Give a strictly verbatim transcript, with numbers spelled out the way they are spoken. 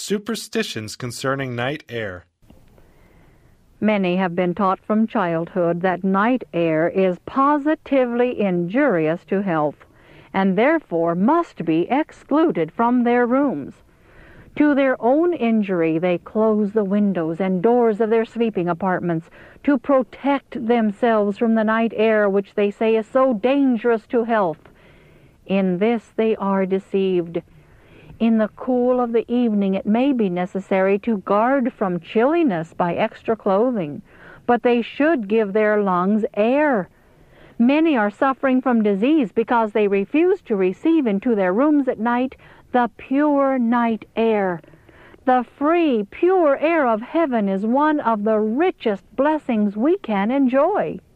Superstitions concerning night air. Many have been taught from childhood that night air is positively injurious to health, and therefore must be excluded from their rooms. To their own injury, they close the windows and doors of their sleeping apartments to protect themselves from the night air which they say is so dangerous to health. In this they are deceived. In the cool of the evening it may be necessary to guard from chilliness by extra clothing, but they should give their lungs air. Many are suffering from disease because they refuse to receive into their rooms at night the pure night air. The free, pure air of heaven is one of the richest blessings we can enjoy.